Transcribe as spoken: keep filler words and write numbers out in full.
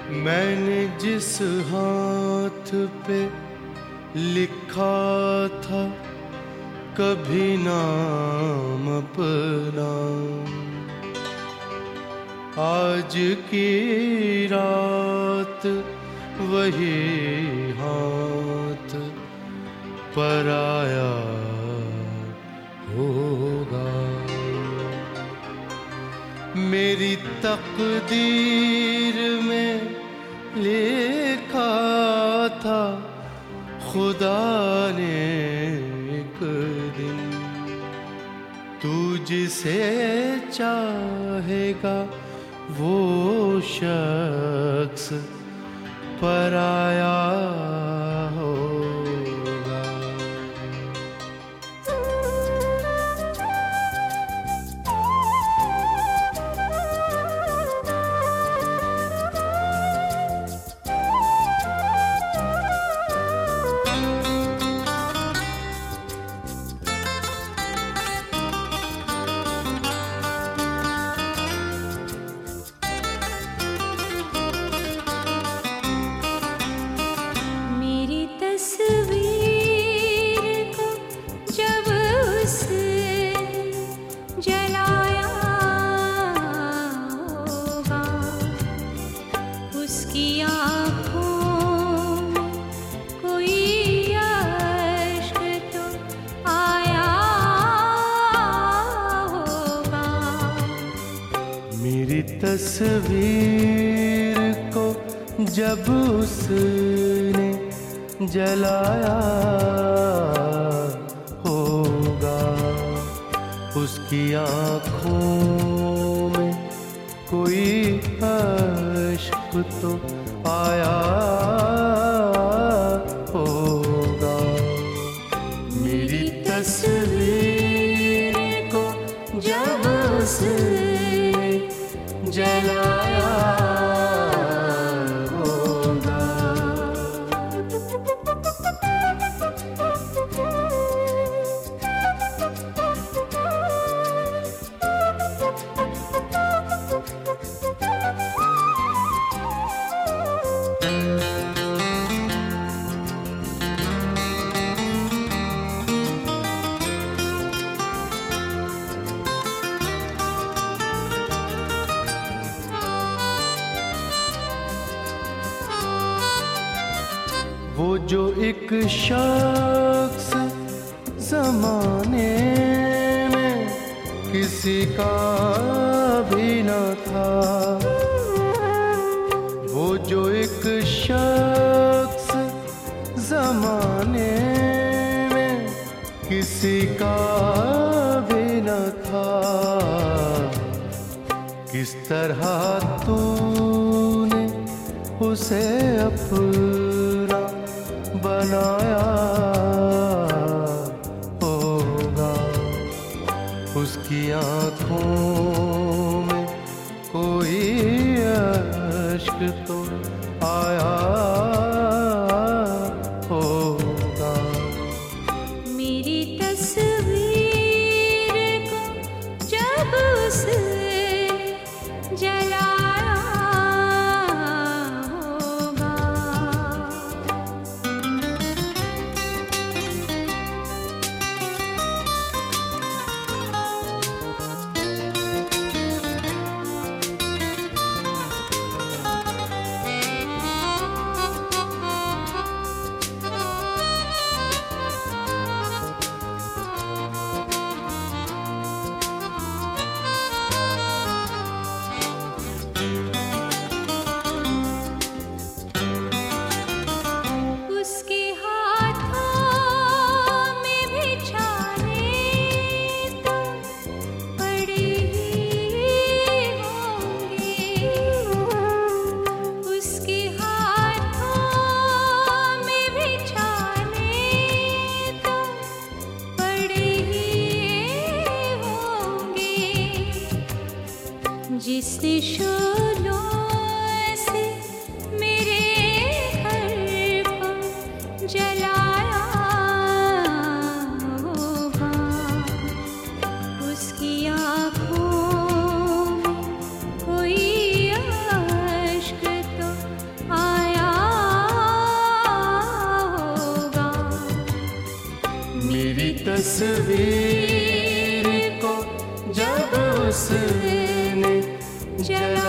मैंने जिस हाथ पे लिखा था कभी नाम अपना, आज की रात वही हाथ पराया होगा। मेरी तकदीर में लिखा था खुदा ने एक दिन, तू जिसे चाहेगा वो शख्स पराया होगा। तस्वीर को जब उसने जलाया होगा, उसकी आँखों में कोई अश्क तो आया होगा। मेरी तस्वीर को जब उसने जलाया होगा। वो जो एक शख्स ज़माने में किसी का भी न था, वो जो एक शख्स ज़माने में किसी का भी न था, किस तरह तूने उसे अपना बनाया होगा। उसकी आँखों में कोई अश्क तो आया होगा। मेरी तस्वीर को जब उसने जलाया होगा। जिसने शोलों से मेरे घर को जलाया होगा, उसकी आँखों में कोई अश्क तो तस्वीर को जब उसने जला